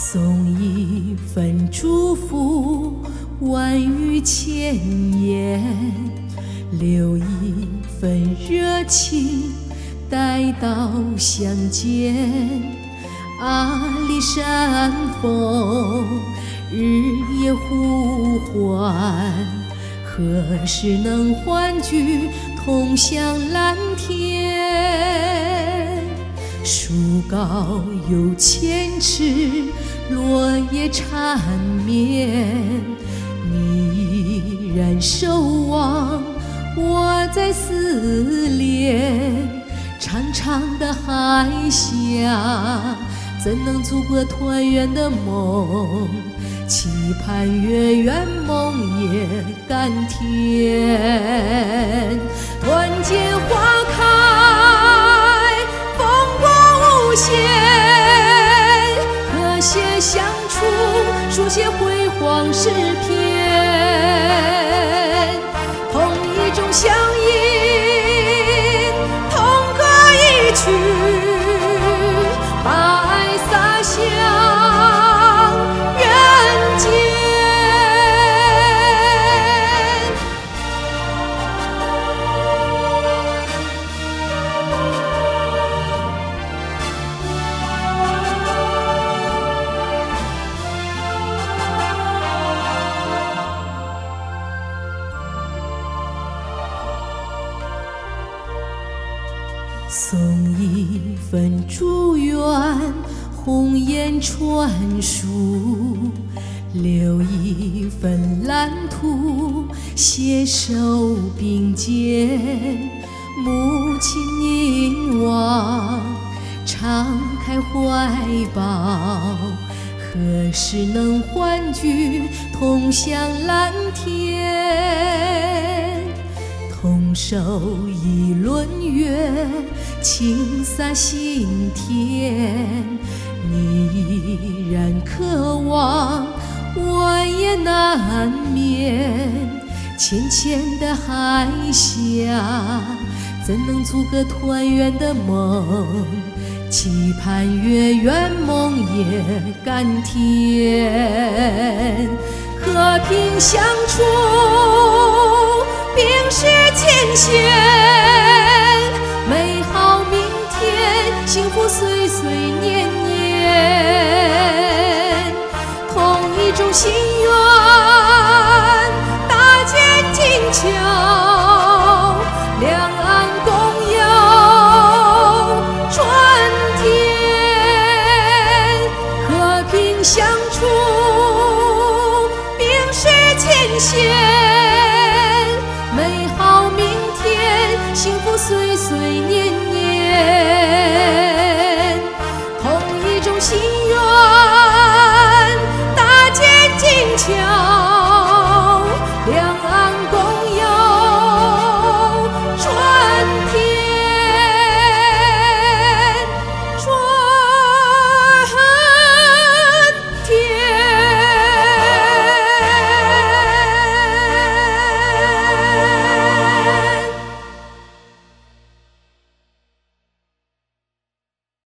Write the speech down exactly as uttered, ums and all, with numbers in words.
送一份祝福，万语千言，留一份热情，待到相见。阿里山峰，日夜呼唤，何时能欢聚，同享蓝天？树高有千尺，落叶缠绵，你依然守望，我在思念。长长的海峡，怎能阻隔团圆的梦？期盼月圆梦也甘甜。团结花开，风光无限，和谐相处，书写辉煌诗篇。同一种乡音，同歌一曲，把爱洒向人间。送一份祝愿，红颜传书，留一份蓝图，携手并肩。母亲凝望，敞开怀抱，何时能欢聚，同享蓝天？同守一轮月，倾洒心田。你依然渴望，我也难眠。浅浅的海峡，怎能阻隔团圆的梦？期盼月圆梦也甘甜。和平相处，冰释前嫌，美好明天，幸福岁岁年年。同一种心愿，搭建金桥。